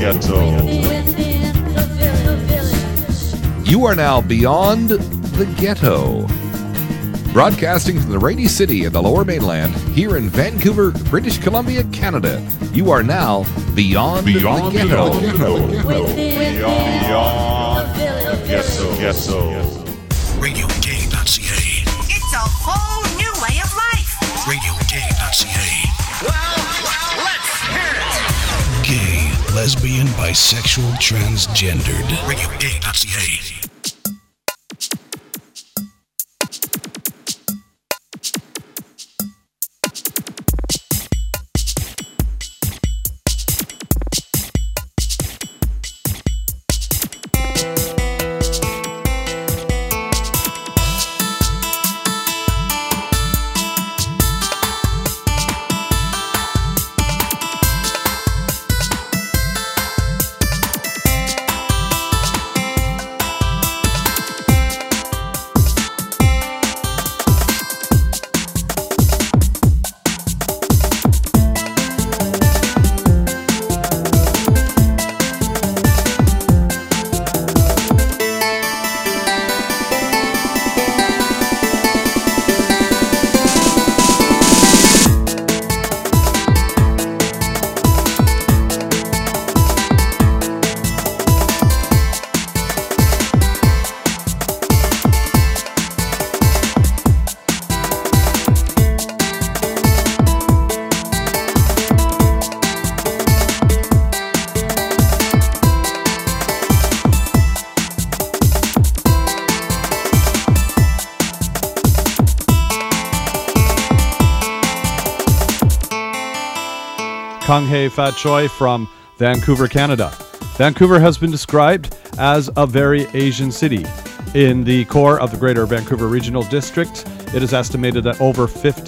You are now beyond the ghetto. Broadcasting from the Rainy City in the Lower Mainland, here in Vancouver, British Columbia, Canada. You are now beyond the ghetto. RadioGay.ca. It's a whole new way of life. RadioGay.ca. Well, let's hear it. Gay, lesbian, bisexual, transgendered. RadioGay.ca. Kung Hei Fat Choi from Vancouver, Canada. Vancouver has been described as a very Asian city. In the core of the Greater Vancouver Regional District, it is estimated that over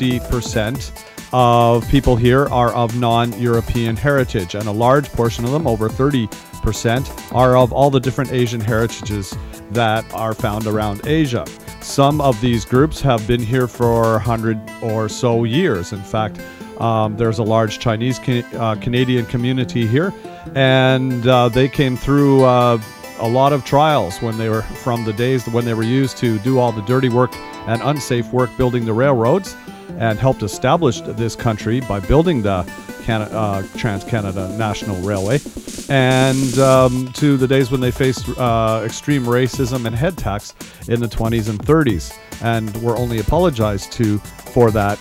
50% of people here are of non-European heritage, and a large portion of them, over 30%, are of all the different Asian heritages that are found around Asia. Some of these groups have been here for 100 or so years. In fact, there's a large Chinese Canadian community here, and they came through a lot of trials when they were from the days when they were used to do all the dirty work and unsafe work building the railroads, and helped establish this country by building the Trans-Canada National Railway, and to the days when they faced extreme racism and head tax in the 20s and 30s, and were only apologized to for that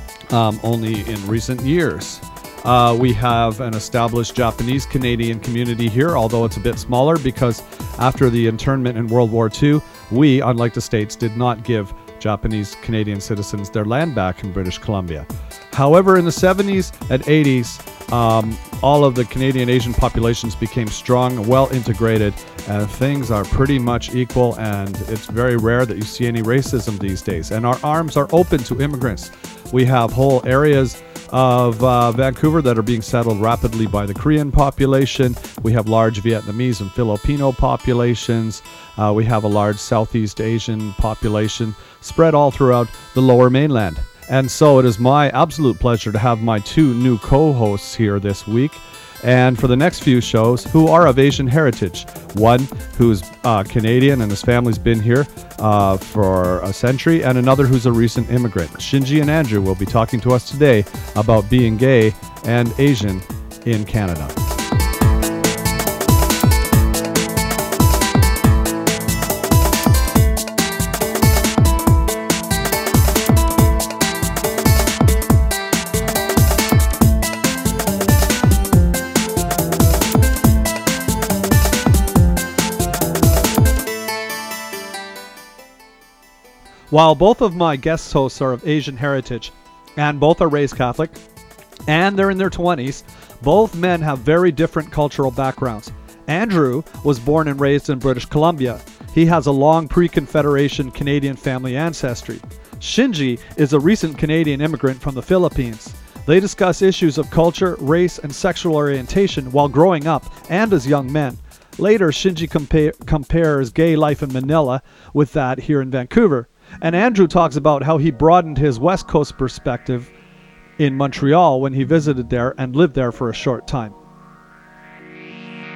only in recent years. We have an established Japanese Canadian community here, although it's a bit smaller because after the internment in World War II, we, unlike the States, did not give Japanese Canadian citizens their land back in British Columbia. However, in the 70s and 80s, all of the Canadian Asian populations became strong and well integrated, and things are pretty much equal, and it's very rare that you see any racism these days. And our arms are open to immigrants. We have whole areas of Vancouver that are being settled rapidly by the Korean population. We have large Vietnamese and Filipino populations. We have a large Southeast Asian population spread all throughout the Lower Mainland. And so it is my absolute pleasure to have my two new co-hosts here this week, and for the next few shows, who are of Asian heritage. One who's Canadian and his family's been here for a century, and another who's a recent immigrant. Shinji and Andrew will be talking to us today about being gay and Asian in Canada. While both of my guest hosts are of Asian heritage, and both are raised Catholic, and they're in their 20s, both men have very different cultural backgrounds. Andrew was born and raised in British Columbia. He has a long pre-Confederation Canadian family ancestry. Shinji is a recent Canadian immigrant from the Philippines. They discuss issues of culture, race, and sexual orientation while growing up and as young men. Later, Shinji compares gay life in Manila with that here in Vancouver. And Andrew talks about how he broadened his West Coast perspective in Montreal when he visited there and lived there for a short time.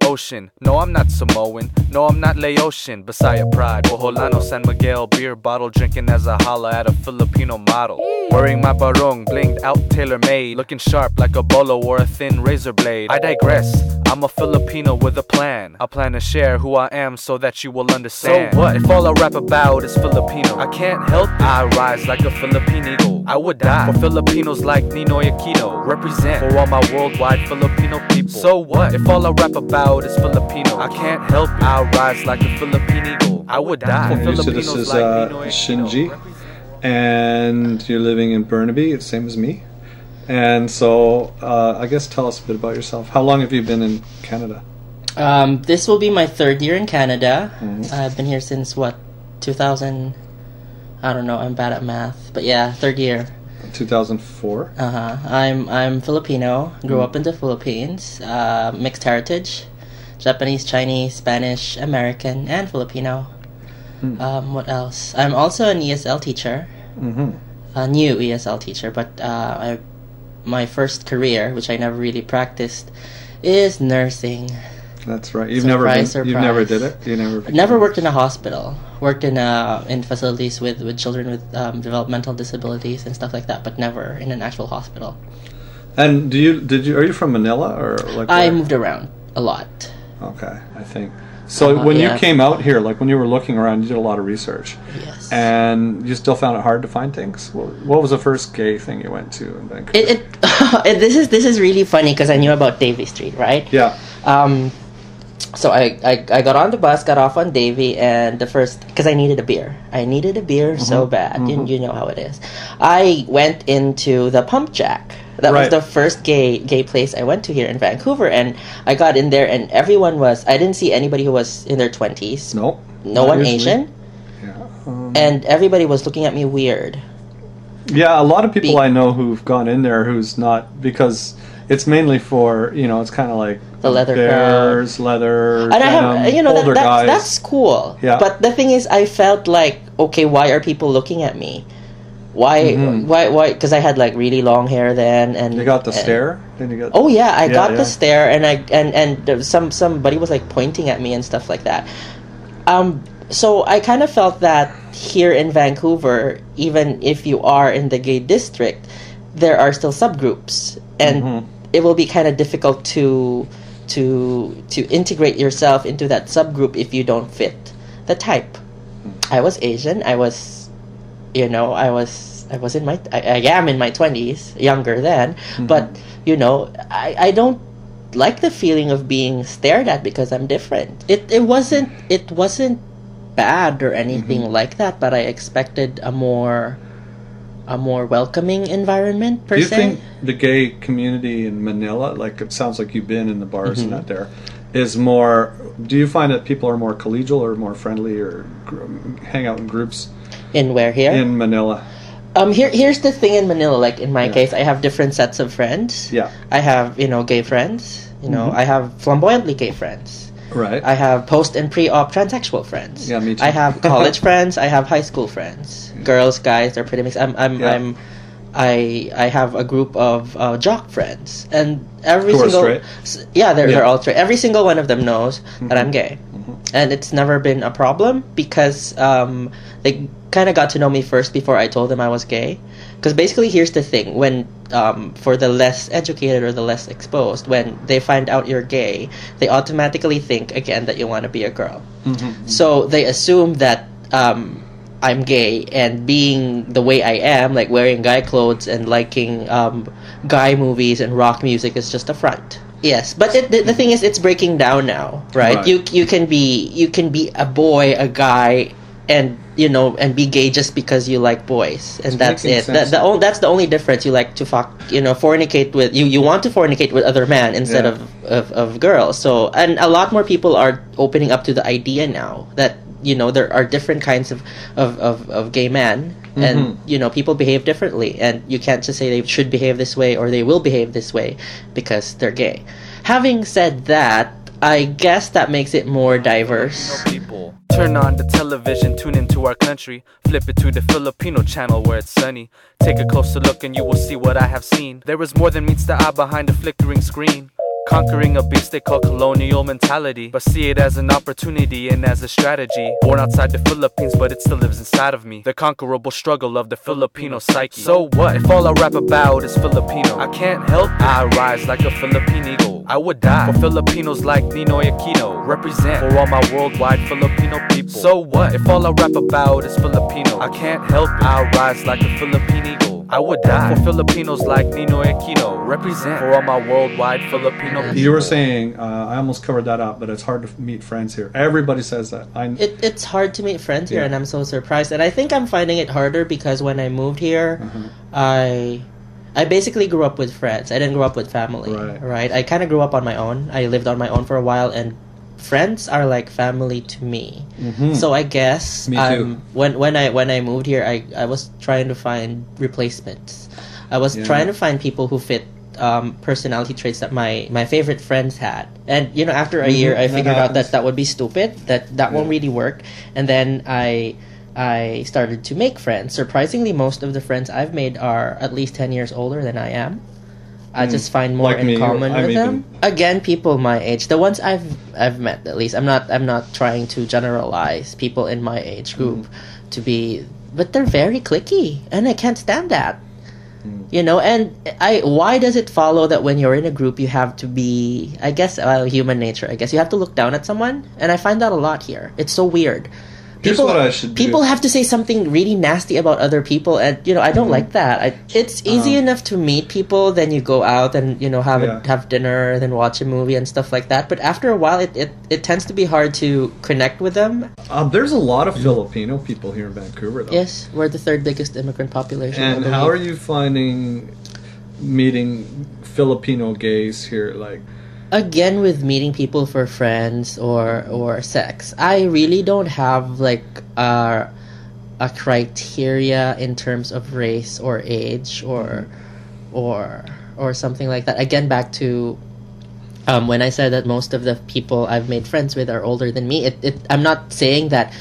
ocean. No, I'm not Samoan. No, I'm not Laotian. Bisaya pride. Boholano, San Miguel, beer bottle drinking as I holla at a Filipino model. Wearing my barong, blinged out, tailor-made, looking sharp like a bolo or a thin razor blade. I digress. I'm a Filipino with a plan. I plan to share who I am so that you will understand. So what if all I rap about is Filipino? I can't help it. I rise like a Philippine eagle. I would die for Filipinos like Ninoy Aquino. Represent for all my worldwide Filipino people. So what if all I rap about is Filipino? I can't help it. I rise like a Philippine eagle. I would die for So this Filipinos is like Ninoy Shinji, Aquino. and you're living in Burnaby, the same as me. And so, I guess tell us a bit about yourself. How long have you been in Canada? This will be my third year in Canada. I've been here since 2000. I don't know. I'm bad at math, but yeah, third year. 2004. I'm Filipino. Grew up in the Philippines. Mixed heritage: Japanese, Chinese, Spanish, American, and Filipino. What else? I'm also an ESL teacher. A new ESL teacher, but my first career, which I never really practiced, is nursing. That's right. You've Surprise, never you never surprise. did it. You never. Never worked in a hospital. Worked in facilities with children with developmental disabilities and stuff like that, but never in an actual hospital. And are you from Manila or like? I where? moved around a lot. Okay, I think. So when you yeah. came out here, like when you were looking around, you did a lot of research. Yes. And you still found it hard to find things. What was the first gay thing you went to in Vancouver? This is really funny because I knew about Davie Street, right? Yeah. So I got on the bus, got off on Davie, and because I needed a beer. I needed a beer so bad. You know how it is. I went into the Pump Jack. That was Right. the first gay place I went to here in Vancouver, and I got in there, and everyone I didn't see anybody who was in their 20s. Nope. No Not one usually. Asian. Yeah. And everybody was looking at me weird. Yeah, a lot of people I know who've gone in there who's not, because it's mainly for, it's kind of like The leather bears, leather, And I have, older guys. that's cool. Yeah. But the thing is, I felt like, okay, why are people looking at me? Why? Because I had like really long hair then, and You got the stare? Then you got. Oh yeah, I got yeah. the stare, and somebody was like pointing at me and stuff like that. So I kind of felt that here in Vancouver, even if you are in the gay district, there are still subgroups, and it will be kind of difficult to integrate yourself into that subgroup if you don't fit the type. I was Asian. I am in my 20s, younger then, but I don't like the feeling of being stared at because I'm different. It wasn't bad or anything like that, but I expected a more welcoming environment per Do you se. think the gay community in Manila, like it sounds like you've been in the bars and that there, is more? Do you find that people are more collegial or more friendly or hang out in groups In where here? in Manila? Here's the thing in Manila. Like in my case, I have different sets of friends. Yeah. I have gay friends. I have flamboyantly gay friends. Right. I have post and pre-op transsexual friends. Yeah, me too. I have college friends. I have high school friends. Girls, guys, they're pretty mixed. I have a group of jock friends, and every Who are single straight? they're all straight. Every single one of them knows that I'm gay, and it's never been a problem because they kind of got to know me first before I told them I was gay. Because basically, here's the thing: when for the less educated or the less exposed, when they find out you're gay, they automatically think again that you want to be a girl. So they assume that I'm gay, and being the way I am, like wearing guy clothes and liking guy movies and rock music, is just a front. Yes, but the thing is, it's breaking down now, right? Right. You can be a boy, a guy, and and be gay just because you like boys, and that's making it. sense. That's the only difference. You like to fornicate with you want to fornicate with other men instead of girls. So, and a lot more people are opening up to the idea now that there are different kinds of gay men, and people behave differently, and you can't just say they should behave this way or they will behave this way because they're gay. Having said that, I guess that makes it more diverse. People. Turn on the television, tune into our country. Flip it to the Filipino channel where it's sunny. Take a closer look and you will see what I have seen. There is more than meets the eye behind a flickering screen. Conquering a beast they call colonial mentality, but see it as an opportunity and as a strategy. Born outside the Philippines, but it still lives inside of me. The conquerable struggle of the Filipino psyche. So what if all I rap about is Filipino? I can't help it. I rise like a Philippine eagle. I would die for Filipinos like Ninoy Aquino. Represent for all my worldwide Filipino people. So what if all I rap about is Filipino? I can't help it. I rise like a Philippine eagle. I would die for Filipinos like Ninoy Aquino. Represent for all my worldwide Filipino people. You were saying, I almost covered that up, but it's hard to meet friends here. Everybody says that. It's hard to meet friends here, Yeah. and I'm so surprised. And I think I'm finding it harder because when I moved here, I basically grew up with friends. I didn't grow up with family, Right. I kind of grew up on my own. I lived on my own for a while, and friends are like family to me. So I guess Me too. when I moved here, I was trying to find replacements. I was trying to find people who fit personality traits that my favorite friends had. And you know, after a year, I that figured out happens. that would be stupid. That won't really work. And then I started to make friends. Surprisingly, most of the friends I've made are at least 10 years older than I am. I just find more Like in me, common I'm with them. even- Again, people my age, the ones I've met at least. I'm not trying to generalize people in my age group to be, but they're very cliquey, and I can't stand that. You know, and why does it follow that when you're in a group you have to be, I guess, human nature, I guess you have to look down at someone, and I find that a lot here. It's so weird. Here's what I should do. People have to say something really nasty about other people, and you know, I don't like that. It's easy enough to meet people, then you go out and you know have dinner, then watch a movie and stuff like that. But after a while, it tends to be hard to connect with them. There's a lot of Filipino people here in Vancouver, though. Yes, we're the third biggest immigrant population. And I how are believe. you finding meeting Filipino gays here? Like, Again, with meeting people for friends or sex, I really don't have like a criteria in terms of race or age or something like that. Again, back to when I said that most of the people I've made friends with are older than me. I'm not saying that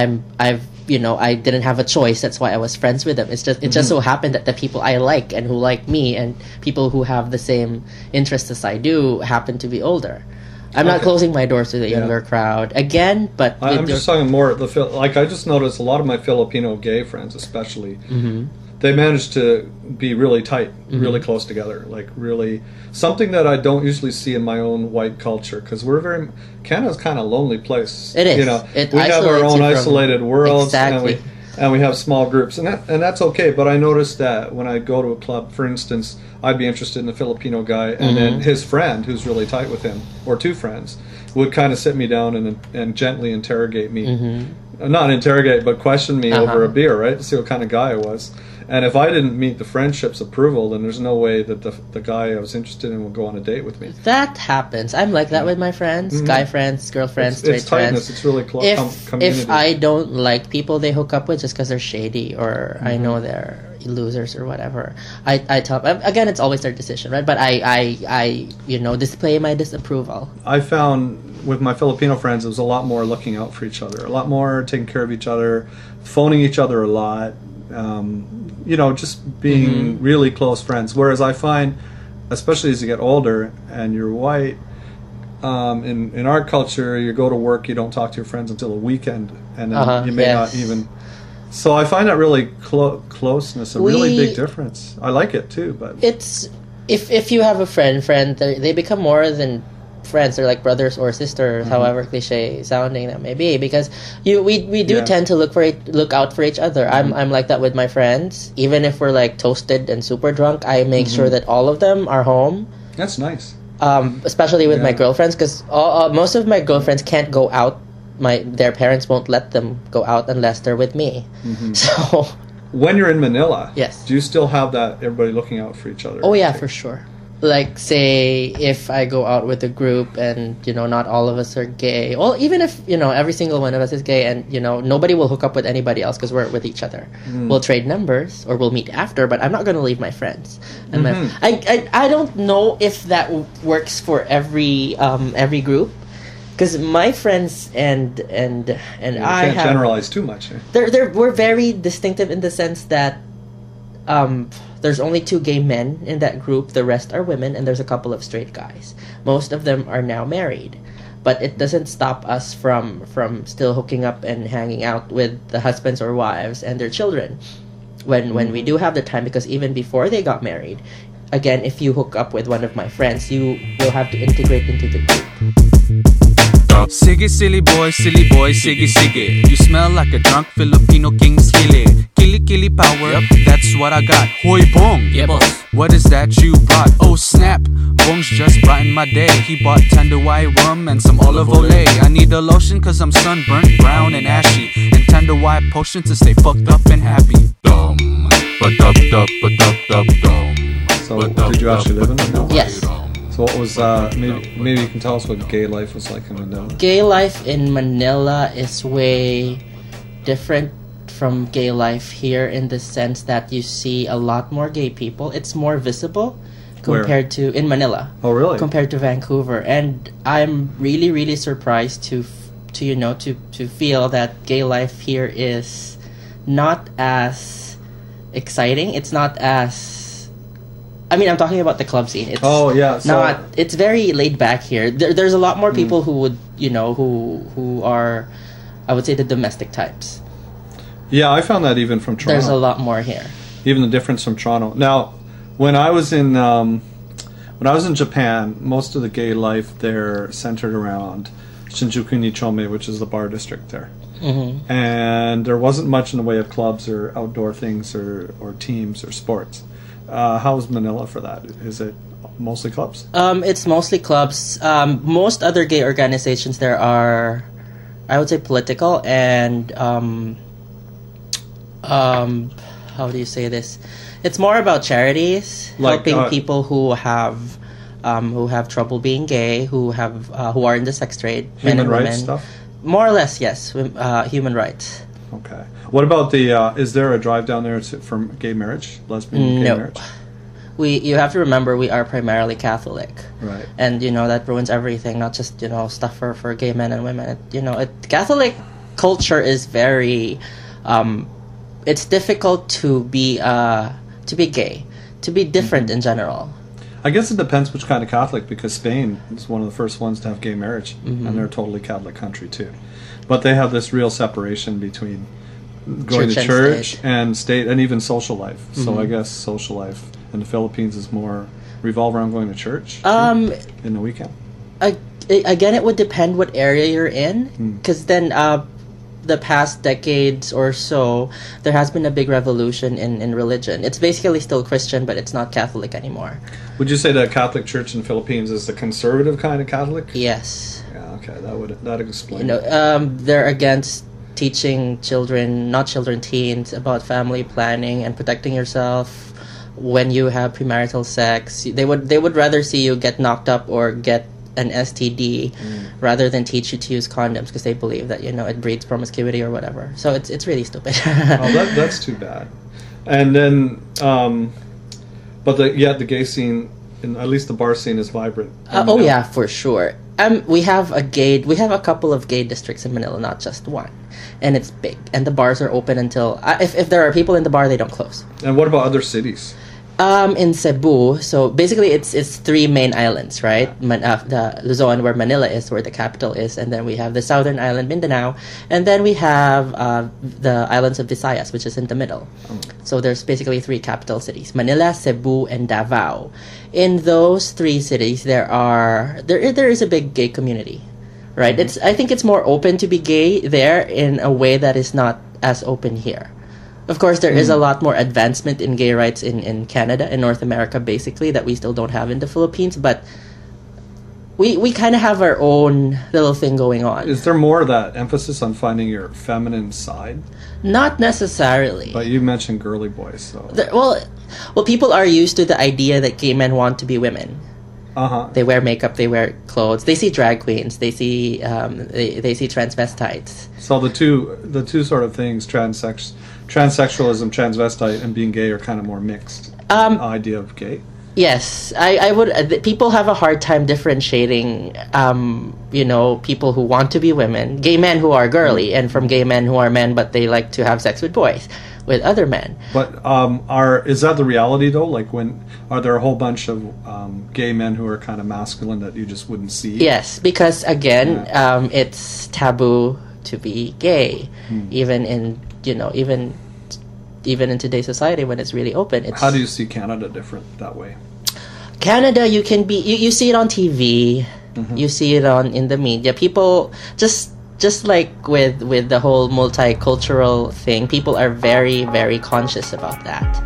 I didn't have a choice. That's why I was friends with them. It just so happened that the people I like and who like me and people who have the same interests as I do happen to be older. I'm not closing my doors to the younger crowd again, but I'm just talking more like I just noticed a lot of my Filipino gay friends, especially, they managed to be really tight, really close together, like really something that I don't usually see in my own white culture because Canada's kind of a lonely place. It is. You know, It we have our isolates own you from- isolated worlds, Exactly. and we have small groups, and that's okay. But I noticed that when I go to a club, for instance, I'd be interested in a Filipino guy, and then his friend, who's really tight with him, or two friends, would kind of sit me down and gently interrogate me. Not interrogate, but question me over a beer, right, to see what kind of guy I was. And if I didn't meet the friendship's approval, then there's no way that the guy I was interested in would go on a date with me. that happens. I'm like that with my friends, guy friends, girlfriends, straight It's tightness. friends. It's really close. If I don't like people they hook up with just because they're shady or I know they're losers or whatever, I tell again it's always their decision, right? But I display my disapproval. I found with my Filipino friends, it was a lot more looking out for each other, a lot more taking care of each other, phoning each other a lot, just being really close friends. Whereas I find, especially as you get older and you're white, in our culture, you go to work, you don't talk to your friends until the weekend, and then you may not even. So I find that really closeness a really big difference. I like it too, but It's if you have a friend, they become more than friends. They're like brothers or sisters, however cliche sounding that may be. Because we do tend to look out for each other. I'm like that with my friends. Even if we're like toasted and super drunk, I make sure that all of them are home. that's nice. Especially with my girlfriends, because most of my girlfriends can't go out. Their parents won't let them go out unless they're with me. So, When you're in Manila, Yes. do you still have that everybody looking out for each other? oh yeah, for sure. Like, say if I go out with a group and not all of us are gay. Well, even if every single one of us is gay, and nobody will hook up with anybody else because we're with each other. We'll trade numbers or we'll meet after, but I'm not going to leave my friends. And I don't know if that works for every group. Because my friends and You I can't generalize too much. we're very distinctive in the sense that there's only 2 gay men in that group. The rest are women, and there's a couple of straight guys. Most of them are now married, but it doesn't stop us from still hooking up and hanging out with the husbands or wives and their children when we do have the time, because even before they got married, again, if you hook up with one of my friends, you will have to integrate into the group. Sige, silly boy, sige, sige. You smell like a drunk Filipino king skilly. Kili power, yep, that's what I got. Hoy bong, yeah boss. What is that you brought? Oh snap, Bong's just brightened my day. He bought Tanduay rum and some olive olay. I need a lotion cause I'm sunburnt, brown and ashy, and Tanduay potion to stay fucked up and happy. Dum, ba-dub, dub, ba-dub, dub, dum. So, did you actually live in Manila? Yes. So what was, maybe you can tell us what gay life was like in Manila? Gay life in Manila is way different from gay life here in the sense that you see a lot more gay people. It's more visible compared to in Manila. Oh, really? Compared to Vancouver, and I'm really, really surprised to feel that gay life here is not as exciting. It's not as, I mean, I'm talking about the club scene. It's it's very laid back here. There's a lot more people who would, who are, I would say, the domestic types. Yeah, I found that even from Toronto. There's a lot more here. Even the difference from Toronto. Now, when I was in Japan, most of the gay life there centered around Shinjuku Nichome, which is the bar district there. Mm-hmm. And there wasn't much in the way of clubs or outdoor things or teams or sports. How's Manila for that? Is it mostly clubs? It's mostly clubs. Most other gay organizations there are, I would say, political and how do you say this? It's more about charities, like, helping people who have trouble being gay, who are in the sex trade, men and women. Human rights stuff. More or less, yes, human rights. Okay. What about the? Is there a drive down there for gay marriage, lesbian gay marriage? You have to remember we are primarily Catholic, right? And that ruins everything. Not just stuff for gay men and women. Catholic culture is very. It's difficult to be gay, to be different in general. I guess it depends which kind of Catholic, because Spain is one of the first ones to have gay marriage, and they're a totally Catholic country too. But they have this real separation between going to church and state, and even social life. Mm-hmm. So I guess social life in the Philippines is more revolve around going to church in the weekend. Again, it would depend what area you're in, because then the past decades or so, there has been a big revolution in religion. It's basically still Christian, but it's not Catholic anymore. Would you say the Catholic Church in the Philippines is the conservative kind of Catholic? Yes. Yeah, okay, that would explain. They're against teaching teens about family planning and protecting yourself when you have premarital sex. They would rather see you get knocked up or get an STD rather than teach you to use condoms, because they believe that it breeds promiscuity or whatever. So it's really stupid. That's too bad. And then but the gay scene, at least the bar scene, is vibrant. Yeah, for sure. We have a couple of gay districts in Manila, not just one, and it's big. And the bars are open until if there are people in the bar, they don't close. And what about other cities? In Cebu, so basically it's 3 main islands, right? The Luzon, where Manila is, where the capital is, and then we have the southern island, Mindanao, and then we have the islands of Visayas, which is in the middle. So there's basically 3 capital cities: Manila, Cebu, and Davao. In those 3 cities, there is a big gay community, right? I think it's more open to be gay there in a way that is not as open here. Of course, there is a lot more advancement in gay rights in Canada, in North America, basically, that we still don't have in the Philippines, but we kind of have our own little thing going on. Is there more of that emphasis on finding your feminine side? Not necessarily. But you mentioned girly boys, so... Well, people are used to the idea that gay men want to be women. They wear makeup, they wear clothes, they see drag queens, they see transvestites. So the two sort of things, transsexualism, transvestite, and being gay are kind of more mixed. Idea of gay. Yes, I would. People have a hard time differentiating, people who want to be women, gay men who are girly, and from gay men who are men, but they like to have sex with boys, with other men. But is that the reality though? Like, are there a whole bunch of gay men who are kind of masculine that you just wouldn't see? Yes, because again, it's taboo to be gay, even in even in today's society when it's really open. How do you see Canada different that way? Canada, you can be you see it on TV, you see it in the media. People just like with the whole multicultural thing, people are very, very conscious about that.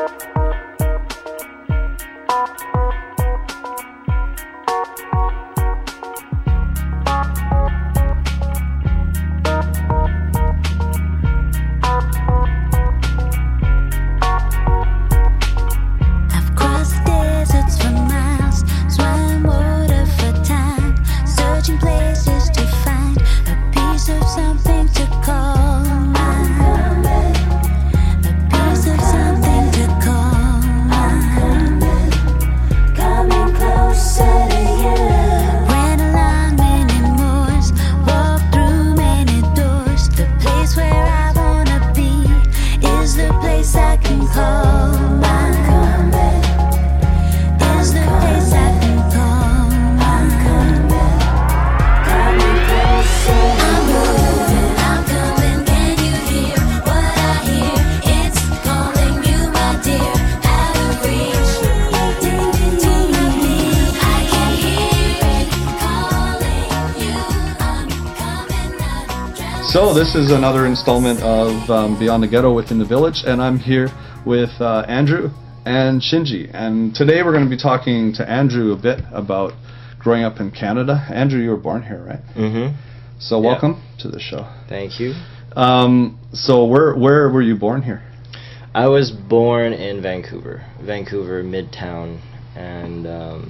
So this is another installment of Beyond the Ghetto Within the Village, and I'm here with Andrew and Shinji. And today we're going to be talking to Andrew a bit about growing up in Canada. Andrew, you were born here, right? Mm-hmm. So welcome to the show. Thank you. So where were you born here? I was born in Vancouver, Midtown, and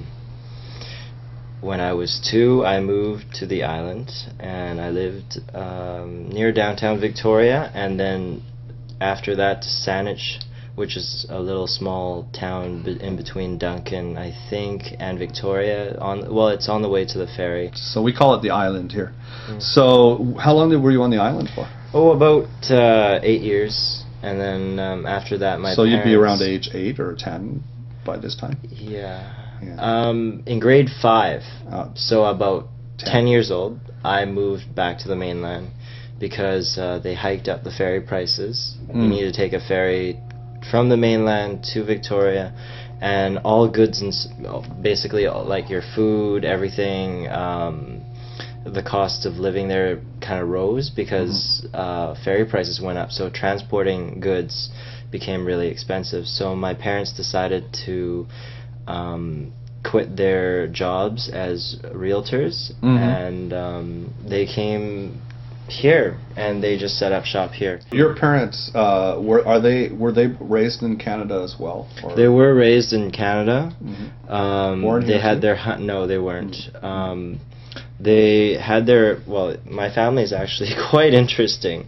when I was 2, I moved to the island, and I lived near downtown Victoria, and then after that to Saanich, which is a little small town in between Duncan, I think, and Victoria. It's on the way to the ferry. So we call it the island here. So how long were you on the island for? Oh, about 8 years, and then after that, my So parents, you'd be around age 8 or 10 by this time? Yeah. In grade 5, so about 10 years old, I moved back to the mainland because they hiked up the ferry prices. You need to take a ferry from the mainland to Victoria, and all goods and basically like your food, everything, the cost of living there kind of rose because ferry prices went up, so transporting goods became really expensive. So my parents decided to quit their jobs as realtors, and they came here and they just set up shop here. Your parents were they raised in Canada as well? Or? They were raised in Canada. Born they here had too? their no, they weren't. They had their my family is actually quite interesting.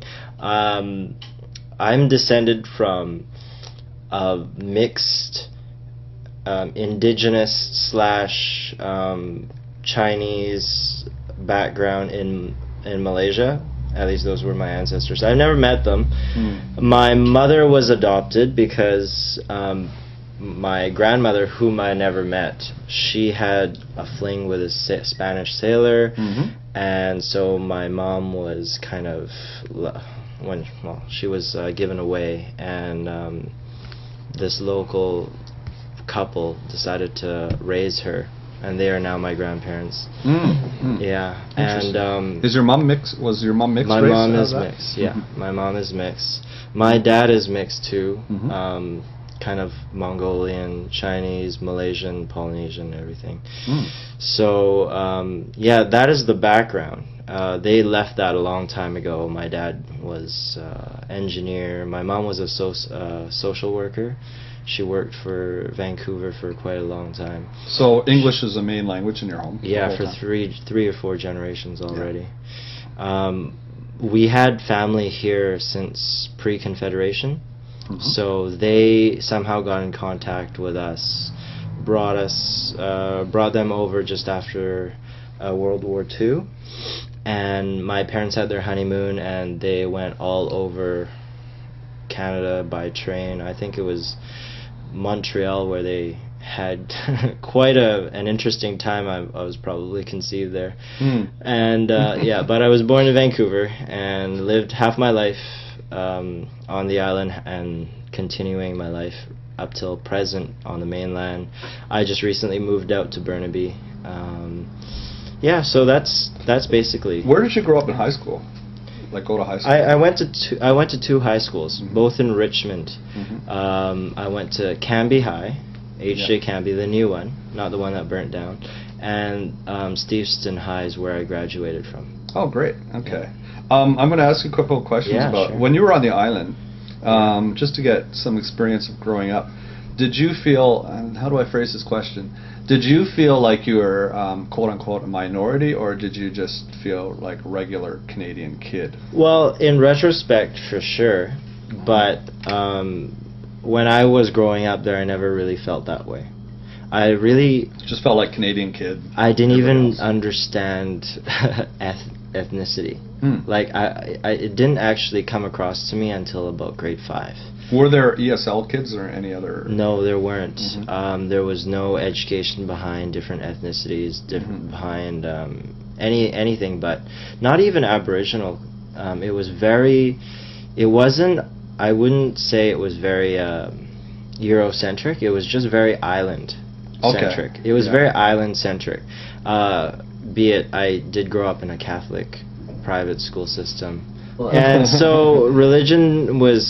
I'm descended from a mixed indigenous / Chinese background in Malaysia. At least those were my ancestors. I've never met them. My mother was adopted because my grandmother, whom I never met, she had a fling with a Spanish sailor, and so my mom was kind of she was given away, and this local couple decided to raise her, and they are now my grandparents. Yeah, and is your mom mixed? Was your mom mixed? My race mom as is that? mixed. Yeah, my mom is mixed. My dad is mixed too. Kind of Mongolian, Chinese, Malaysian, Polynesian, everything. So yeah, that is the background. They left that a long time ago. My dad was engineer. My mom was a social worker. She worked for Vancouver for quite a long time. So English is the main language in your home? Yeah, for three or four generations already. Yeah. We had family here since pre-Confederation, so they somehow got in contact with us brought them over just after World War II, and my parents had their honeymoon, and they went all over Canada by train. I think it was Montreal where they had quite an interesting time. I was probably conceived there. And yeah, but I was born in Vancouver and lived half my life on the island and continuing my life up till present on the mainland. I just recently moved out to Burnaby. Yeah, so that's basically. Where did you grow up in high school? Like go to high school? I went to two high schools, both in Richmond. I went to Canby High, H.J. Canby, the new one, not the one that burnt down, and Steveston High is where I graduated from. Oh, great. Okay. I'm going to ask you a couple of questions about sure. when you were on the island, just to get some experience of growing up. Did you feel, and how do I phrase this question? Did you feel like you were quote unquote a minority, or did you just feel like a regular Canadian kid? Well, in retrospect, for sure, but when I was growing up there, I never really felt that way. I really just felt like Canadian kid. I didn't even understand ethnicity. Like it didn't actually come across to me until about grade 5. Were there ESL kids or any other? No, there weren't. There was no education behind different ethnicities, behind anything, but not even Aboriginal. It was very. It wasn't. I wouldn't say it was very Eurocentric. It was just very island centric. It was very island centric. Be it, I did grow up in a Catholic private school system. And so religion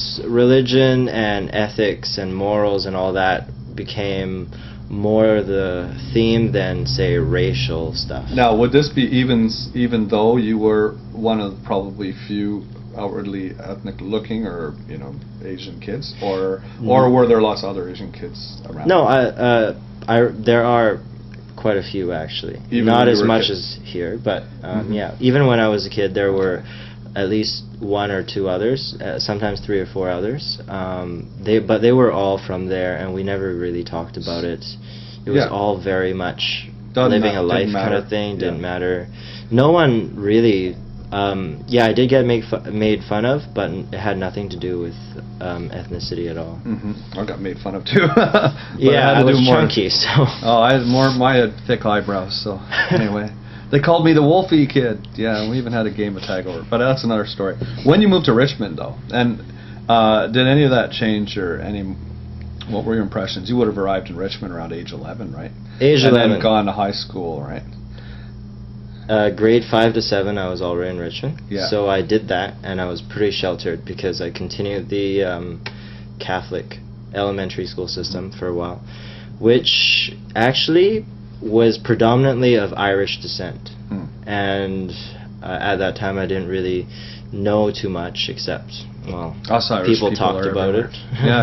and ethics and morals and all that became more the theme than, say, racial stuff. Now, would this be even though you were one of probably few outwardly ethnic looking or Asian kids, or were there lots of other Asian kids around? No, there are quite a few actually. Even not as much as here, but yeah. Even when I was a kid, there were at least one or two others, sometimes 3 or 4 others. But they were all from there, and we never really talked about it. It was all very much living a life kind of thing. Didn't matter. No one really. I did get made fun of, but it had nothing to do with ethnicity at all. I got made fun of too. Yeah, I was chunky, so. Oh, I had thick eyebrows. So anyway. They called me the Wolfie Kid. Yeah, we even had a game of tag over. But that's another story. When you moved to Richmond, though, and did any of that change what were your impressions? You would have arrived in Richmond around age 11, right? Age 11. And then gone to high school, right? Grade 5 to 7, I was already in Richmond. Yeah. So I did that, and I was pretty sheltered because I continued the Catholic elementary school system for a while, which actually was predominantly of Irish descent. And at that time I didn't really know too much, except, well, people talked about it.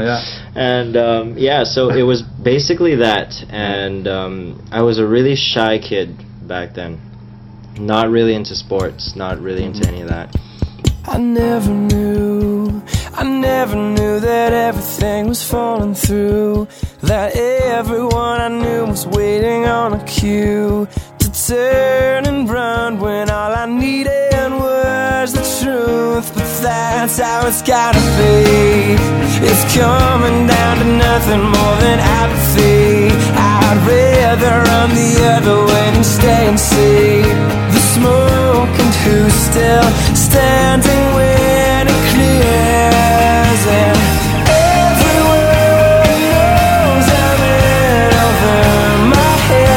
And so it was basically that, and I was a really shy kid back then. Not really into sports, not really into any of that. I never knew that everything was falling through, that everyone I knew was waiting on a cue to turn and run when all I needed was the truth. But that's how it's gotta be. It's coming down to nothing more than apathy. I'd rather run the other way than stay and see the smoke, and who's still standing when it clears. And everyone knows I'm in over my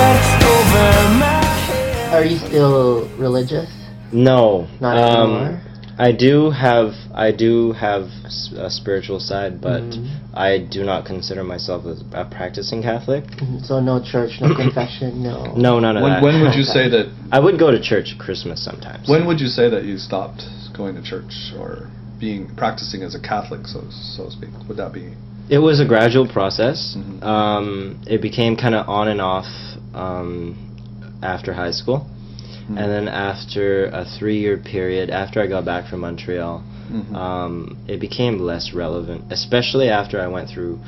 head. Are you still religious? No. Not anymore? I do have a spiritual side, but I do not consider myself a practicing Catholic. So no church, no confession, no. No, none of that. When would you say that? I would go to church at Christmas sometimes. When would you say that you stopped going to church or practicing as a Catholic, so to speak? Would that be? It was a gradual process. It became kind of on and off after high school. And then after a 3-year period, after I got back from Montreal, it became less relevant, especially after I went through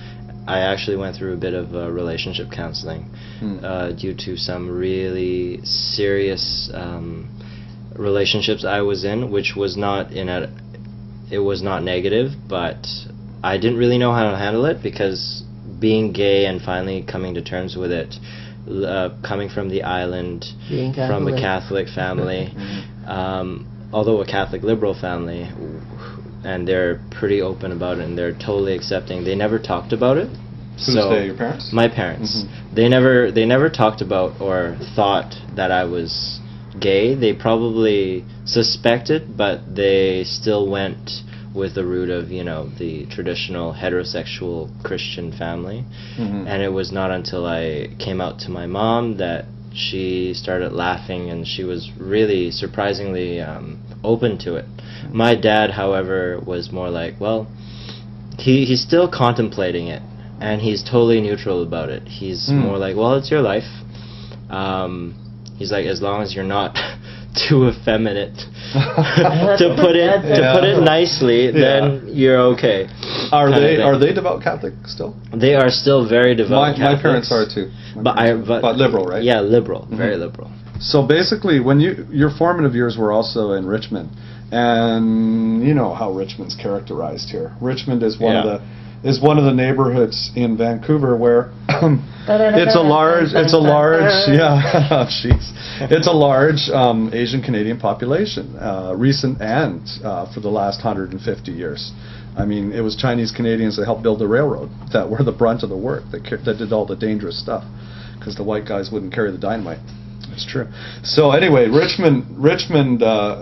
I actually went through a bit of relationship counseling due to some really serious relationships I was in, which was not it was not negative, but I didn't really know how to handle it, because being gay and finally coming to terms with it, coming from the island, from a Catholic family, although a Catholic liberal family, and they're pretty open about it and they're totally accepting. They never talked about it. Who's they, your parents? My parents. They never talked about or thought that I was gay. They probably suspected, but they still went with the route of, you know, the traditional heterosexual Christian family. And it was not until I came out to my mom that she started laughing, and she was really surprisingly open to it. My dad, however, was more like, well, he's still contemplating it, and he's totally neutral about it. He's more like, well, it's your life. He's like, as long as you're not too effeminate, to put it nicely, then you're okay. Are they devout Catholic still? They are still very devout Catholics. My parents are too. But liberal, right? Yeah, liberal, very liberal. So basically, when your formative years were also in Richmond, and you know how Richmond's characterized here. Richmond is one of the neighborhoods in Vancouver where it's a large Asian Canadian population, recent and for the last 150 years. I mean, it was Chinese Canadians that helped build the railroad that were the brunt of the work, that did all the dangerous stuff, because the white guys wouldn't carry the dynamite. It's true. So anyway, Richmond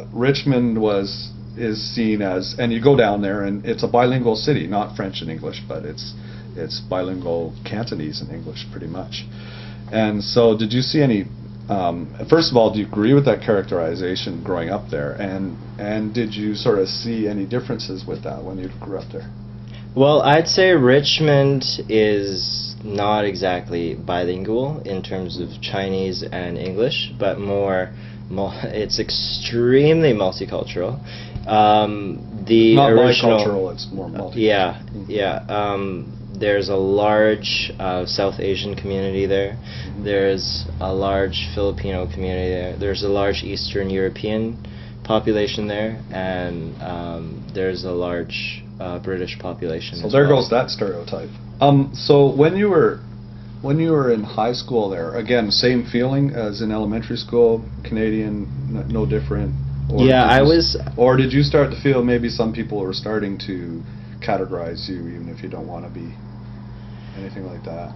is seen as, and you go down there and it's a bilingual city, not French and English, but it's bilingual Cantonese and English pretty much. And so did you see any, first of all, do you agree with that characterization growing up there, and did you sort of see any differences with that when you grew up there? Well, I'd say Richmond is not exactly bilingual in terms of Chinese and English, but it's extremely multicultural. The not original, bicultural, it's more multicultural. Yeah. There's a large South Asian community there. There's a large Filipino community there. There's a large Eastern European population there, and there's a large British population. So there goes that stereotype. So when you were in high school there, again, same feeling as in elementary school, Canadian, no different? Or did you start to feel maybe some people were starting to categorize you, even if you don't want to be anything like that?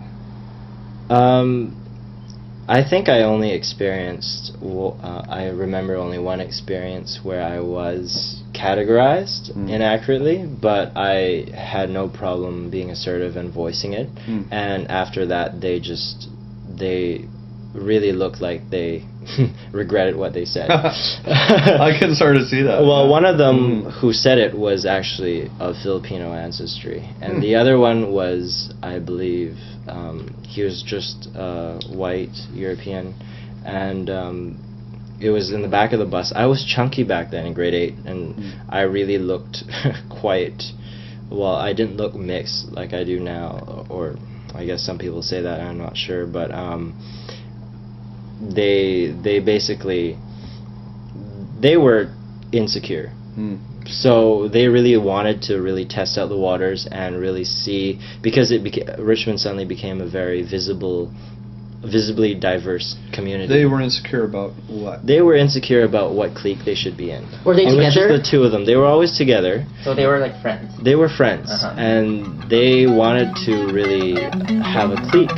I think I only experienced, I remember only one experience where I was categorized inaccurately, but I had no problem being assertive and voicing it. And after that, they really looked like they regretted what they said. I can sort of see that. Well, one of them who said it was actually of Filipino ancestry, and the other one was, I believe, he was just white European, and it was in the back of the bus. I was chunky back then in grade 8, and I really looked quite, well, I didn't look mixed like I do now, or I guess some people say that, I'm not sure, but they basically, they were insecure. So they really wanted to really test out the waters and really see, because Richmond suddenly became a very visibly diverse community. They were insecure about what? They were insecure about what clique they should be in. Were they together? It was just the two of them. They were always together. So they were like friends? They were friends, and they wanted to really have a clique.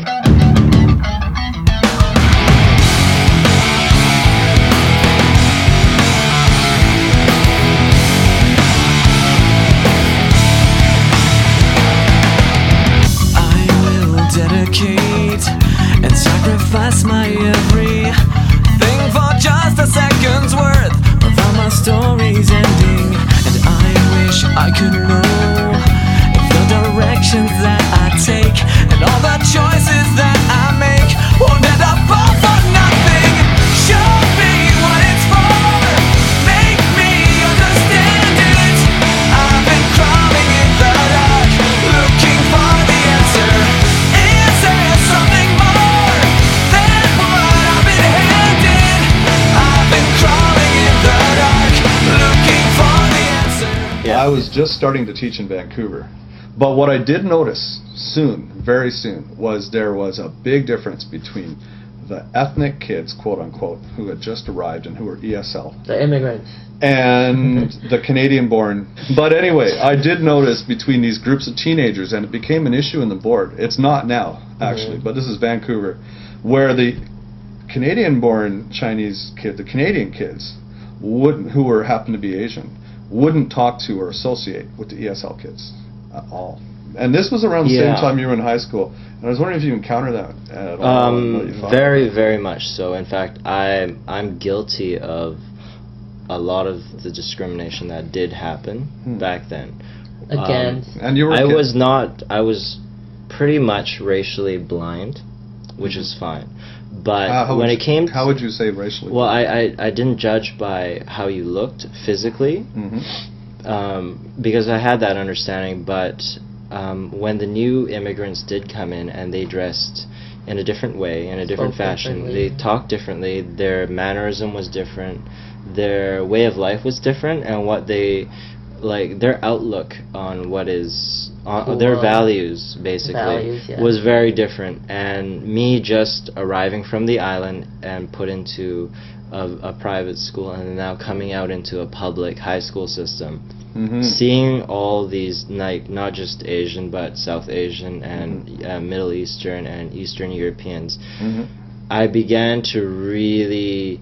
And sacrifice my everything for just a second's worth of my story's ending. And I wish I could know if the directions that I take and all the choices that I was just starting to teach in Vancouver. But what I did notice soon, very soon, was there was a big difference between the ethnic kids, quote unquote, who had just arrived and who were ESL. The immigrants. And the Canadian-born. But anyway, I did notice between these groups of teenagers, and it became an issue in the board. It's not now, actually, but this is Vancouver, where the Canadian-born Chinese kid, the Canadian kids, wouldn't, who were happened to be Asian, wouldn't talk to or associate with the ESL kids at all. And this was around the same time you were in high school. And I was wondering if you encountered that at all. Very, very much so. In fact, I'm guilty of a lot of the discrimination that did happen back then. Again. And you were I was pretty much racially blind, which is fine. But how would you say racially? Well, I didn't judge by how you looked physically, because I had that understanding. But when the new immigrants did come in and they dressed in a different way, in a different fashion, they talked differently, their mannerism was different, their way of life was different, and what they their outlook on what is their values basically was very different. And me just arriving from the island and put into a private school and now coming out into a public high school system, seeing all these not just Asian but South Asian and Middle Eastern and Eastern Europeans, I began to really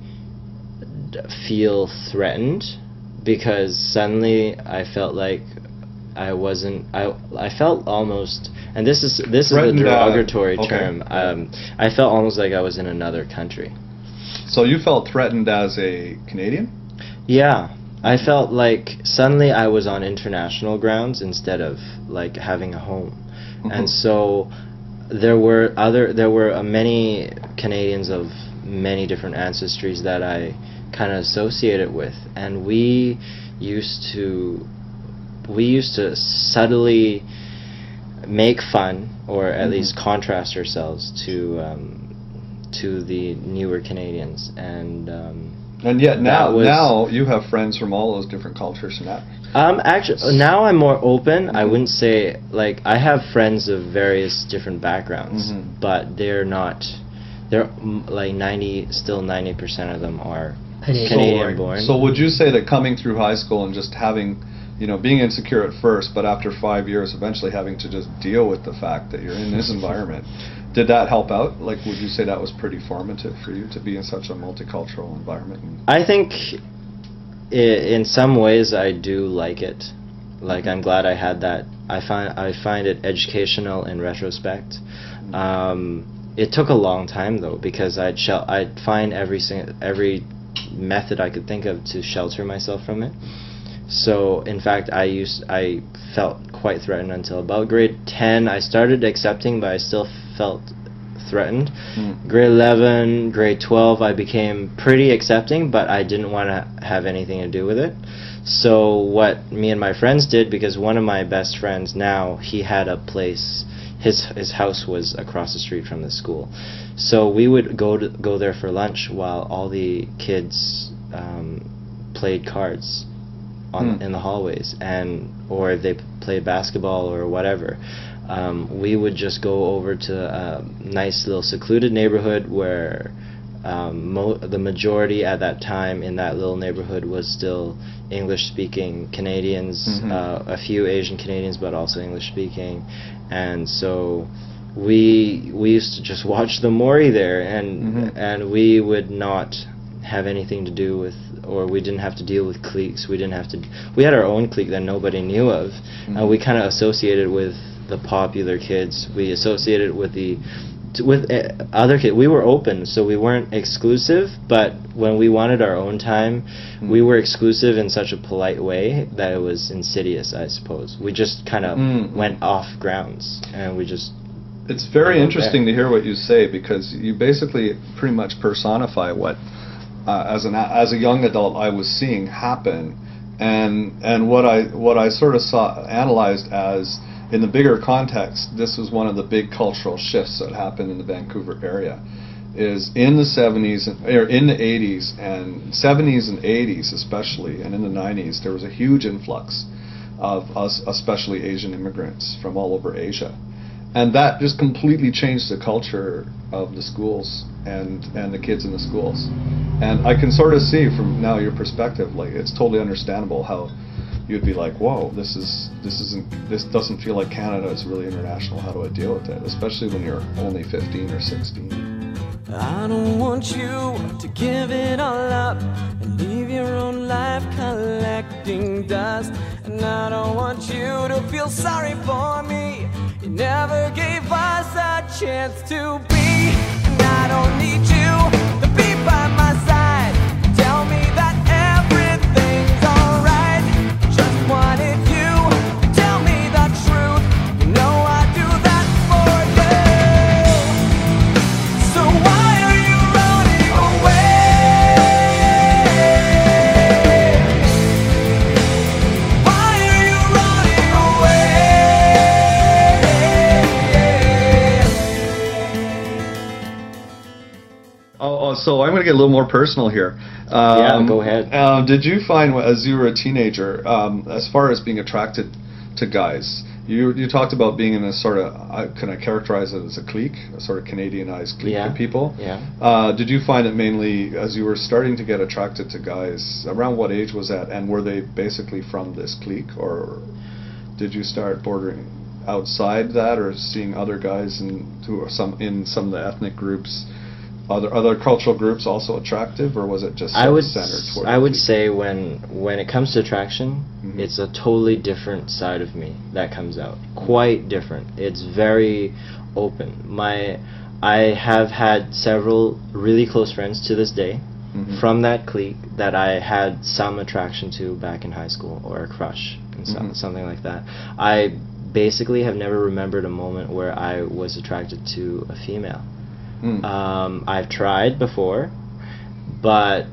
feel threatened, because suddenly I felt like I felt almost, and this is a derogatory term, I felt almost like I was in another country. So you felt threatened as a Canadian? Yeah, I felt like suddenly I was on international grounds instead of like having a home. And so there were many Canadians of many different ancestries that I kind of associated with, and we used to subtly make fun, or at least contrast ourselves to the newer Canadians, and yet now you have friends from all those different cultures and that. Actually, now I'm more open. I wouldn't say, like, I have friends of various different backgrounds, but they're like 90% of them are Canadian born. So would you say that coming through high school and just having, being insecure at first, but after 5 years eventually having to just deal with the fact that you're in this environment, did that help out? Like, would you say that was pretty formative for you to be in such a multicultural environment? I think in some ways I do like it. Like, I'm glad I had that. I find it educational in retrospect. It took a long time though, because I'd find every method I could think of to shelter myself from it. So in fact, I felt quite threatened until about grade 10. I started accepting, but I still felt threatened. Grade 11, grade 12, I became pretty accepting, but I didn't want to have anything to do with it. So what me and my friends did, because one of my best friends now, he had a place, his house was across the street from the school. So we would go there for lunch while all the kids played cards in the hallways, or if they played basketball or whatever. We would just go over to a nice little secluded neighborhood where the majority at that time in that little neighborhood was still English-speaking Canadians, a few Asian Canadians, but also English-speaking. And so we used to just watch the Maury there, and we would not have anything to do with, or we didn't have to deal with cliques. We had our own clique that nobody knew of. We kind of associated with the popular kids. We associated with other kids. We were open, so we weren't exclusive, but when we wanted our own time, we were exclusive in such a polite way that it was insidious, I suppose. We just kind of went off grounds, and we just... It's very interesting to hear what you say, because you basically pretty much personify what, as a young adult, I was seeing happen, and what I sort of analyzed as, in the bigger context, this was one of the big cultural shifts that happened in the Vancouver area. Is in the 70s, or in the 80s, and 70s and 80s especially, and in the 90s, there was a huge influx of us, especially Asian immigrants from all over Asia. And that just completely changed the culture of the schools and the kids in the schools. And I can sort of see from now your perspective, like it's totally understandable how you'd be like, whoa, this doesn't feel like Canada. It's really international. How do I deal with it? Especially when you're only 15 or 16. I don't want you to give it all up and leave your own life collecting dust. And I don't want you to feel sorry for me. You never gave us a chance to be. And I don't need you to be by my side. Tell me that everything's alright. Just wanted you to tell me the truth. You know I do that for you. So why are you running away? Why are you running away? Oh, so I'm going to get a little more personal here. Yeah, go ahead. Did you find, as you were a teenager, as far as being attracted to guys, you talked about being in a sort of, can I characterize it as a clique, a sort of Canadianized clique of people? Yeah. Did you find it mainly as you were starting to get attracted to guys, around what age was that, and were they basically from this clique, or did you start bordering outside that, or seeing other guys in some of the ethnic groups, other cultural groups also attractive, or was it just centered toward? I would say when it comes to attraction, Mhm. it's a totally different side of me that comes out. Quite different. It's very open. I have had several really close friends to this day Mhm. from that clique that I had some attraction to back in high school, or a crush and Mhm. something like that. I basically have never remembered a moment where I was attracted to a female. Mm. I've tried before, but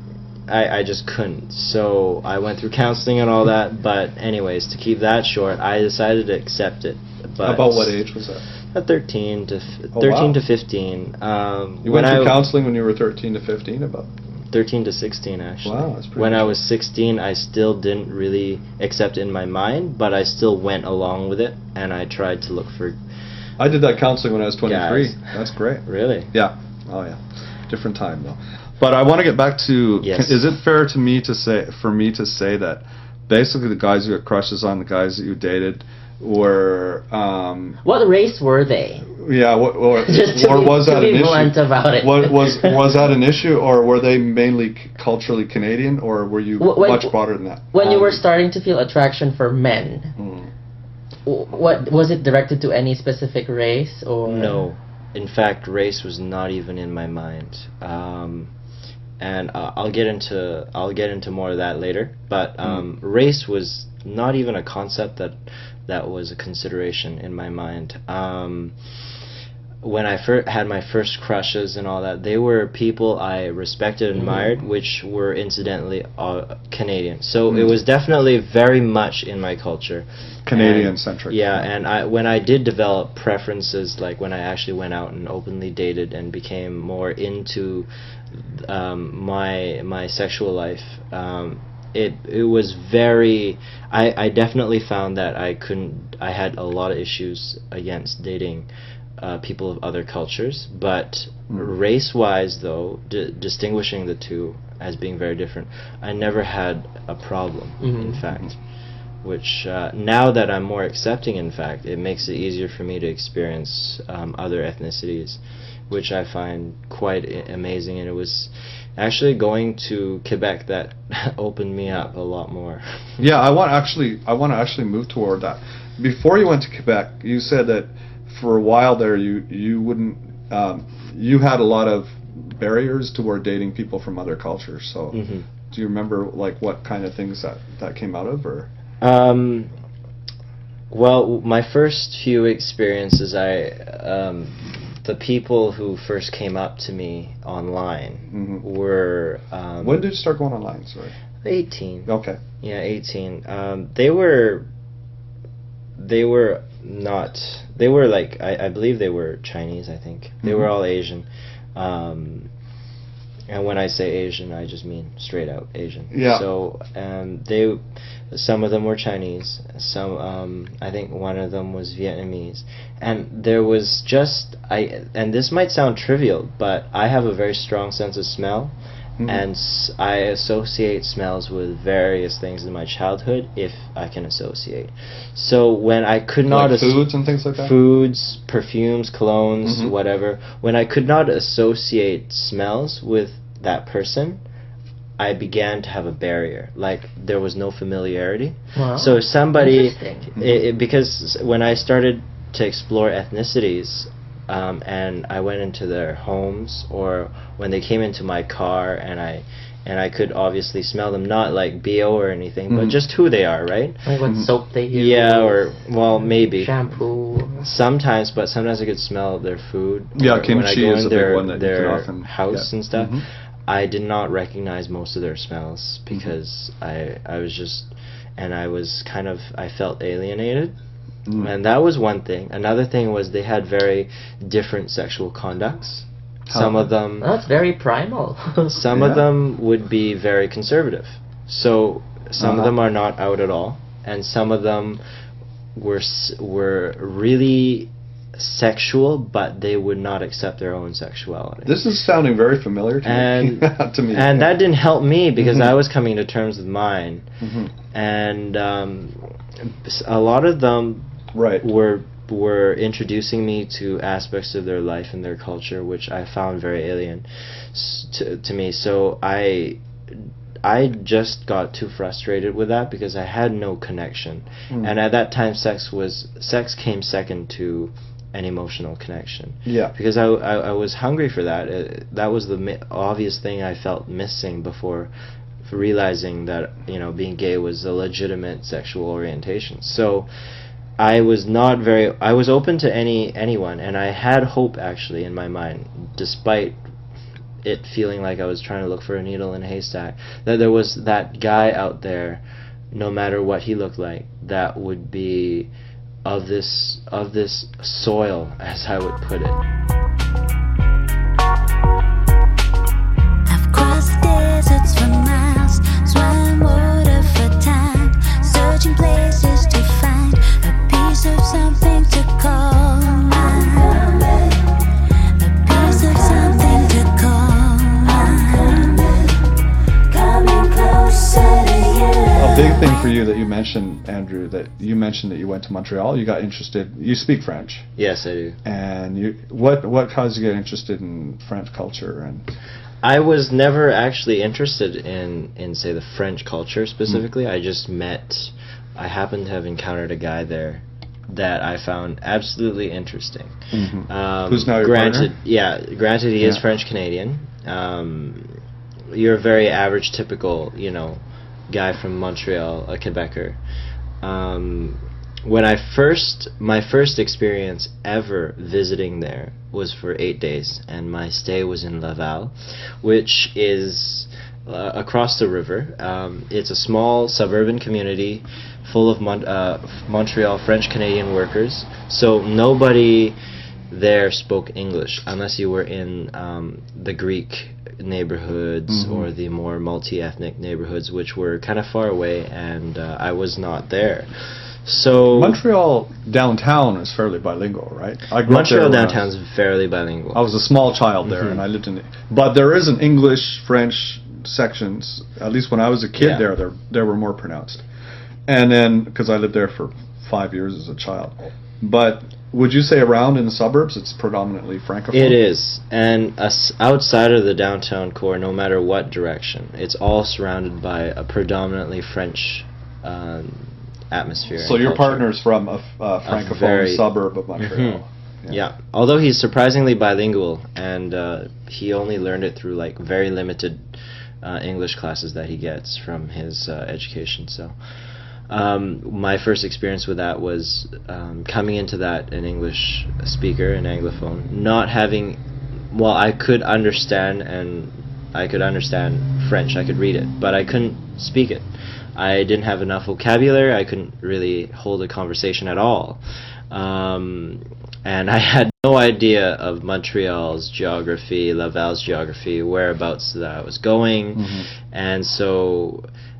I just couldn't. So I went through counseling and all that. But anyways, to keep that short, I decided to accept it. But About what age was that? At 13 to Oh, wow. 15. You went through counseling when you were 13 to 15, about? 13 to 16 actually. Wow, that's pretty When I good. was 16, I still didn't really accept it in my mind, but I still went along with it, and I tried to look for. I did that counseling when I was 23. Guys. That's great. Really? Yeah. Oh yeah. Different time though. But I want to get back to. Yes. Is it fair for me to say that basically the guys you had crushes on, the guys that you dated, were What race were they? yeah, or Just to be- was to that be an blunt issue? about it. Was that an issue, or were they mainly culturally Canadian, or were you much broader than that? When you were starting to feel attraction for men, Mm. what was it directed to any specific race or No. In fact, race was not even in my mind. And I'll get into more of that later. But race was not even a concept that was a consideration in my mind. When I had my first crushes and all that, they were people I respected and admired, which were incidentally Canadian. So it was definitely very much in my culture. Canadian-centric. Yeah, and when I did develop preferences, like when I actually went out and openly dated and became more into my sexual life, it was very. I definitely found that I had a lot of issues against dating people of other cultures, but race-wise, though, distinguishing the two as being very different, I never had a problem. In fact. Which now that I'm more accepting, in fact, it makes it easier for me to experience other ethnicities, which I find quite amazing. And it was actually going to Quebec that opened me up a lot more. Yeah, I want to actually move toward that. Before you went to Quebec, you said that for a while there you wouldn't you had a lot of barriers toward dating people from other cultures. So do you remember like what kind of things that came out of, or? Well, my first few experiences, the people who first came up to me online were. When did you start going online? Sorry. 18. Okay. Yeah, 18. They were not. They were like I believe they were Chinese. I think they were all Asian. And when I say Asian, I just mean straight out Asian. Yeah. So Some of them were Chinese. Some, I think one of them was Vietnamese. And there was just, and this might sound trivial, but I have a very strong sense of smell. And I associate smells with various things in my childhood, if I can associate. So when I could not... Like foods and things like that? Foods, perfumes, colognes, whatever. When I could not associate smells with that person, I began to have a barrier. Like, there was no familiarity. Wow. So if somebody... Interesting. Because when I started to explore ethnicities... and I went into their homes, or when they came into my car, and I could obviously smell them, not like BO or anything, but just who they are, right? Like what soap they use. Yeah, or, well, maybe. Shampoo. Sometimes I could smell their food. Yeah, or when I kimchi go is in a big one that you their can often house get. and stuff. I did not recognize most of their smells because I was just, and I was kind of, I felt alienated. And that was one thing. Another thing was they had very different sexual conducts. Some of them... That's very primal. Some of them would be very conservative. So some of them are not out at all. And some of them were really sexual, but they would not accept their own sexuality. This is sounding very familiar to me. To me. And that didn't help me because I was coming to terms with mine. And a lot of them were introducing me to aspects of their life and their culture which I found very alien to me. So I just got too frustrated with that because I had no connection. And at that time sex came second to an emotional connection. Yeah. Because I was hungry for that. That was the obvious thing I felt missing before realizing that, you know, being gay was a legitimate sexual orientation. So I was open to anyone, and I had hope actually in my mind, despite it feeling like I was trying to look for a needle in a haystack, that there was that guy out there, no matter what he looked like, that would be of this soil, as I would put it. I've crossed deserts for miles, swam water for time, searching places to find a piece of something to call mine. A piece of something to call mine. Coming closer to you. A big thing for you that you mentioned, Andrew, that you mentioned that you went to Montreal. You got interested. You speak French. Yes, I do. And what caused you to get interested in French culture? And I was never actually interested in say the French culture specifically. I happened to have encountered a guy there that I found absolutely interesting. Who's now your granted, partner? Yeah, granted he is French Canadian. You're a very average, typical, guy from Montreal, a Quebecer. My first experience ever visiting there was for 8 days, and my stay was in Laval, which is across the river. It's a small suburban community full of Montreal French Canadian workers, so nobody there spoke English unless you were in the Greek neighborhoods or the more multi-ethnic neighborhoods, which were kind of far away, and I was not there. So Montreal downtown is fairly bilingual, right? I grew Montreal up there downtown is fairly bilingual. I was a small child there, and I lived in. But there is an English, French sections. At least when I was a kid there were more pronounced. And then because I lived there for 5 years as a child, but. Would you say around in the suburbs it's predominantly Francophone? It is, and outside of the downtown core, no matter what direction, it's all surrounded by a predominantly French atmosphere. So your partner's from a Francophone suburb of Montreal. Yeah, although he's surprisingly bilingual, and he only learned it through like very limited English classes that he gets from his education. So. My first experience with that was coming into that an English speaker, an Anglophone, not having, well, I could understand French, I could read it, but I couldn't speak it. I didn't have enough vocabulary, I couldn't really hold a conversation at all. And I had no idea of Montreal's geography, Laval's geography, whereabouts that I was going, and so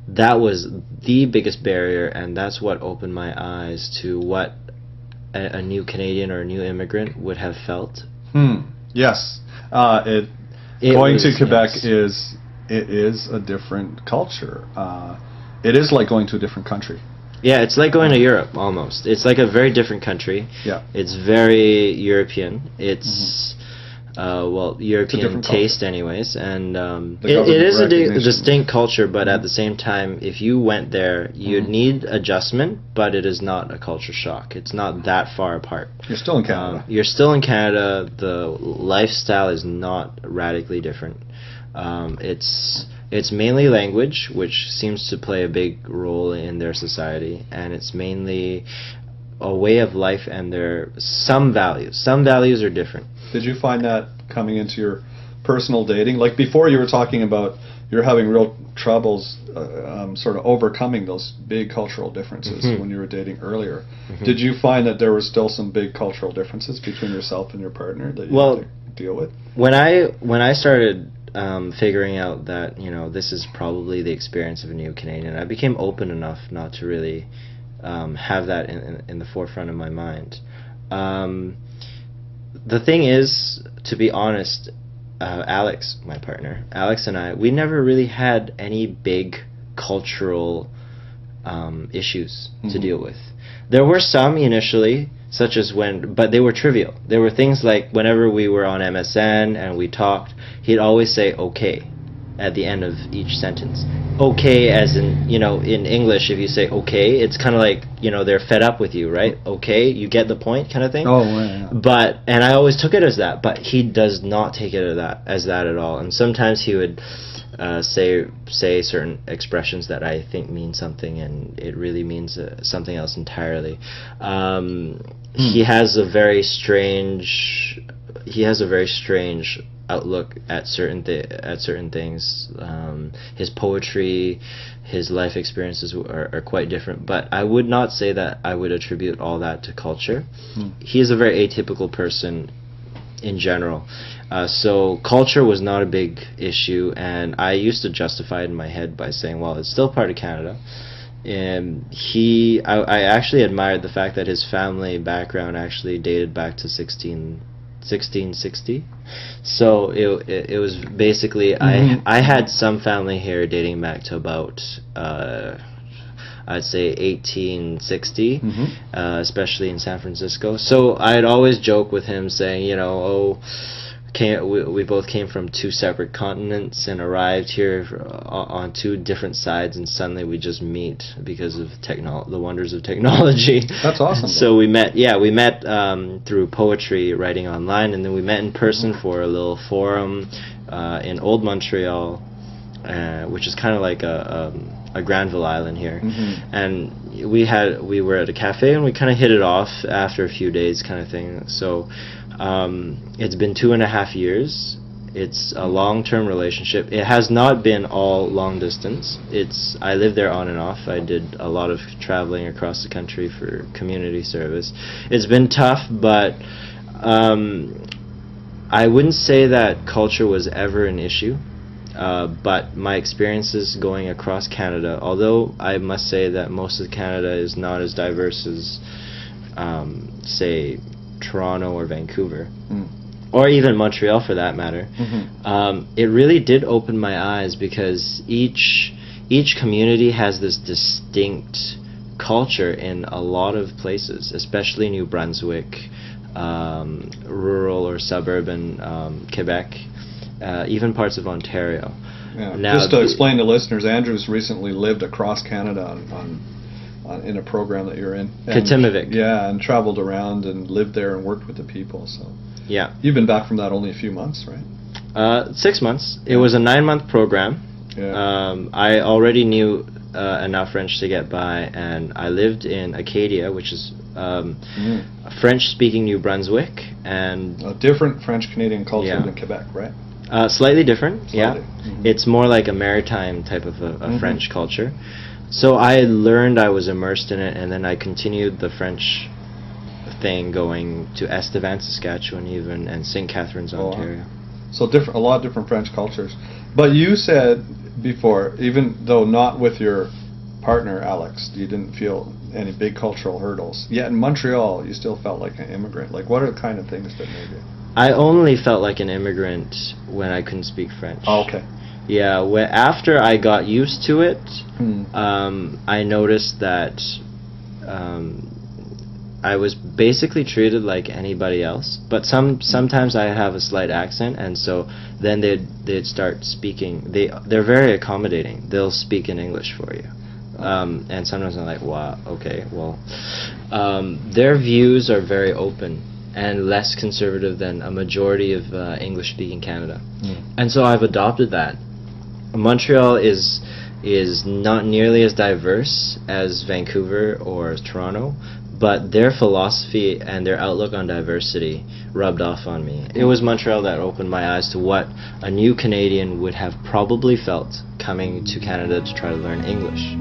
that was the biggest barrier, and that's what opened my eyes to what a new Canadian or a new immigrant would have felt. Yes. It Going was- to Quebec yes. is a different culture. It is like going to a different country. Yeah, it's like going to Europe almost. It's like a very different country. Yeah. It's very European. It's European different taste anyways, and The it government is a recognition. distinct culture, but at the same time, if you went there, you'd need adjustment, but it is not a culture shock. It's not that far apart. You're still in Canada. You're still in Canada. The lifestyle is not radically different. It's mainly language, which seems to play a big role in their society, and it's mainly a way of life and their some values. Some values are different. Did you find that coming into your personal dating? Like before, you were talking about you're having real troubles sort of overcoming those big cultural differences when you were dating earlier. Did you find that there were still some big cultural differences between yourself and your partner that you had to deal with? When I started figuring out that this is probably the experience of a new Canadian, I became open enough not to really have that in the forefront of my mind. The thing is, to be honest, Alex, my partner, Alex and I, we never really had any big cultural issues to deal with. There were some initially, such as but they were trivial. There were things like whenever we were on MSN and we talked, he'd always say okay at the end of each sentence. Okay, as in, in English, if you say okay, it's kind of like, they're fed up with you, right? Okay, you get the point kind of thing. Oh, yeah. And I always took it as that, but he does not take it as that at all. And sometimes he would say certain expressions that I think mean something, and it really means something else entirely. He has a very strange outlook at certain things. His poetry, his life experiences are quite different, but I would not say that I would attribute all that to culture. He is a very atypical person in general. So culture was not a big issue, and I used to justify it in my head by saying, well, it's still part of Canada. And I actually admired the fact that his family background actually dated back to 1660. So it was basically, I had some family here dating back to about I'd say 1860, especially in San Francisco. So I'd always joke with him saying, we both came from two separate continents and arrived here on two different sides, and suddenly we just meet because of the wonders of technology. That's awesome. So we met through poetry writing online, and then we met in person for a little forum in Old Montreal, which is kind of like a Granville Island here. And we were at a cafe and we kind of hit it off after a few days kind of thing. So it's been 2.5 years. It's a long-term relationship. It has not been all long distance. I lived there on and off. I did a lot of traveling across the country for community service. It's been tough, but I wouldn't say that culture was ever an issue. But my experiences going across Canada, although I must say that most of Canada is not as diverse as, say, Toronto or Vancouver, or even Montreal for that matter, it really did open my eyes, because each community has this distinct culture in a lot of places, especially New Brunswick, rural or suburban Quebec, even parts of Ontario. Yeah. Now, just to explain to listeners, Andrew's recently lived across Canada in a program that you're in. Katimavik. Yeah, and traveled around and lived there and worked with the people. So yeah, you've been back from that only a few months, right? 6 months. It was a 9-month program. Yeah. I already knew enough French to get by, and I lived in Acadia, which is French-speaking New Brunswick, and a different French-Canadian culture than Quebec, right? Slightly different, It's more like a maritime type of a French culture. So I learned, I was immersed in it, and then I continued the French thing going to Estevan, Saskatchewan even, and St. Catharines, Ontario. So a lot of different French cultures. But you said before, even though not with your partner Alex, you didn't feel any big cultural hurdles. Yet in Montreal, you still felt like an immigrant. Like, what are the kind of things that made you? I only felt like an immigrant when I couldn't speak French. Oh, okay. Yeah, after I got used to it, I noticed that I was basically treated like anybody else. But sometimes I have a slight accent, and so then they'd start speaking. They're very accommodating. They'll speak in English for you. And sometimes I'm like, wow, okay, well. Their views are very open and less conservative than a majority of English-speaking Canada. And so I've adopted that. Montreal is not nearly as diverse as Vancouver or Toronto, but their philosophy and their outlook on diversity rubbed off on me. It was Montreal that opened my eyes to what a new Canadian would have probably felt coming to Canada to try to learn English.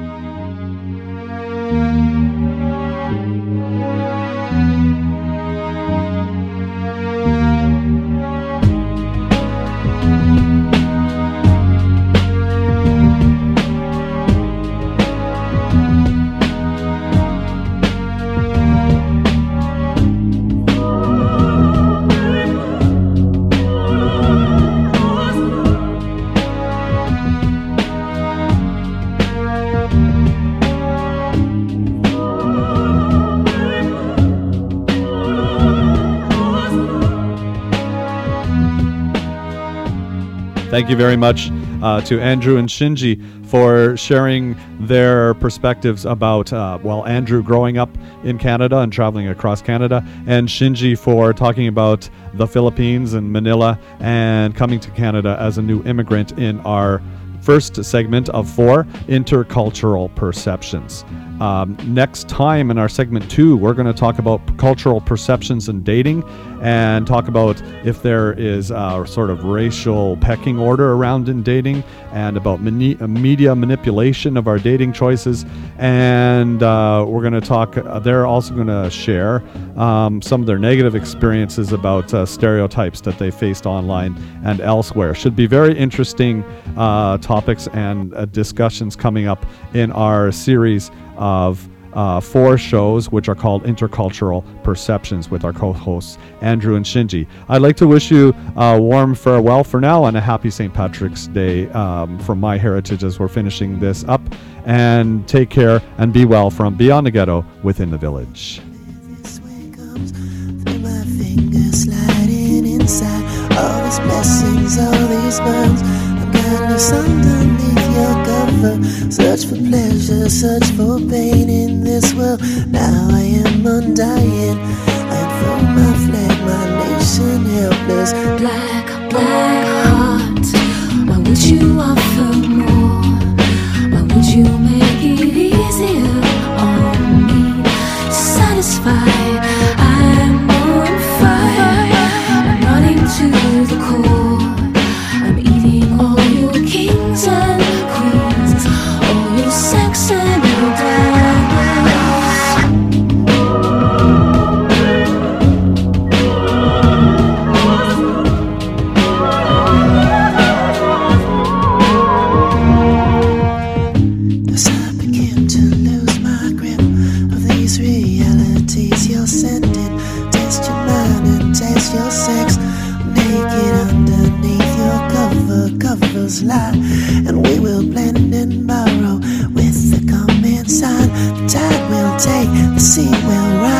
Thank you very much to Andrew and Shinji for sharing their perspectives about, Andrew growing up in Canada and traveling across Canada, and Shinji for talking about the Philippines and Manila and coming to Canada as a new immigrant in our first segment of 4, Intercultural Perceptions. Next time in our segment 2, we're going to talk about cultural perceptions in dating and talk about if there is a sort of racial pecking order around in dating, and about media manipulation of our dating choices. And we're going to talk, they're also going to share some of their negative experiences about stereotypes that they faced online and elsewhere. Should be very interesting topics and discussions coming up in our series of 4 shows, which are called Intercultural Perceptions, with our co-hosts Andrew and Shinji. I'd like to wish you a warm farewell for now and a happy St. Patrick's Day from My Heritage as we're finishing this up. And take care and be well from Beyond the Ghetto, Within the Village. Through my fingers sliding inside all these blessings, all these burns. I'm kindness underneath your cover. Search for pleasure, search for pain in this world. Now I am undying. I throw my flag, my nation helpless. Black heart, why would you offer more? Why would you make it easier on me to satisfy? I'm on fire, I'm running to the core. I'm eating all your kings and queens, all your sex and your diamonds. As I begin to lose my grip of these realities you're sending, test your mind and test your sex. Naked underneath your covers lie, and we will blend and borrow with the comment sign. The tide will take, the sea will rise.